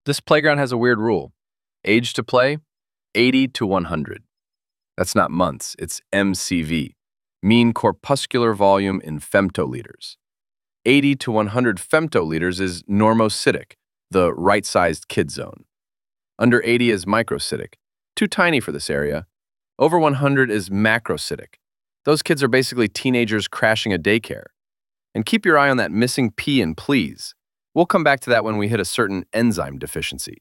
This playground has a weird rule. Age to play, 80 to 100. That's not months, it's MCV, mean corpuscular volume in femtoliters. 80 to 100 femtoliters is normocytic, the right-sized kid zone. Under 80 is microcytic, too tiny for this area. Over 100 is macrocytic. Those kids are basically teenagers crashing a daycare. And keep your eye on that missing P in please. We'll come back to that when we hit a certain enzyme deficiency.